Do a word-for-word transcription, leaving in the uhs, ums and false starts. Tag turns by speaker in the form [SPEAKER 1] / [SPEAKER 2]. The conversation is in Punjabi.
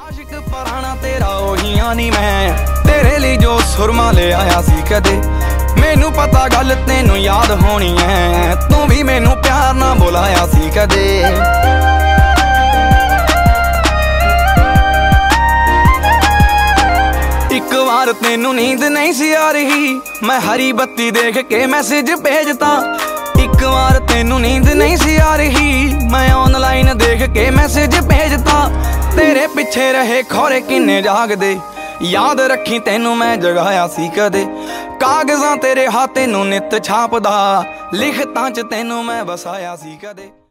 [SPEAKER 1] ਆਸ਼ਿਕ ਪੁਰਾਣਾ ਤੇਰਾ ਉਹੀ ਨੀ ਮੈਂ ਤੇਰੇ ਲਈ ਜੋ ਸੁਰਮਾ ਲੈ ਆਇਆ ਸੀ ਕਦੇ। ਮੈਨੂੰ ਪਤਾ ਗੱਲ ਤੈਨੂੰ ਯਾਦ ਹੋਣੀ ਐ, ਤੂੰ ਵੀ ਮੈਨੂੰ ਪਿਆਰ ਨਾਲ ਬੁਲਾਇਆ ਸੀ ਕਦੇ। ਇੱਕ ਵਾਰ ਤੈਨੂੰ ਨੀਂਦ ਨਹੀਂ ਸੀ ਆ ਰਹੀ, ਮੈਂ ਹਰੀ ਬੱਤੀ ਦੇਖ ਕੇ ਮੈਸੇਜ ਭੇਜਤਾ। ਇੱਕ ਵਾਰ ਤੈਨੂੰ ਨੀਂਦ ਨਹੀਂ ਸੀ ਆ ਰਹੀ, ਮੈਂ ਆਨਲਾਈਨ ਦੇਖ ਕੇ ਮੈਸੇਜ ਭੇਜਤਾ। ਤੇਰੇ ਪਿੱਛੇ ਰਹੇ ਖੋਰੇ ਕਿੰਨੇ ਜਾਗਦੇ, ਯਾਦ ਰੱਖੀ ਤੈਨੂੰ ਮੈਂ ਜਗਾਇਆ ਸੀ ਕਦੇ। ਕਾਗਜ਼ਾਂ ਤੇਰੇ ਹੱਥ ਤੈਨੂੰ ਨਿੱਤ ਛਾਪਦਾ, ਲਿਖਤਾਂ 'ਚ ਤੈਨੂੰ ਮੈਂ ਵਸਾਇਆ ਸੀ ਕਦੇ।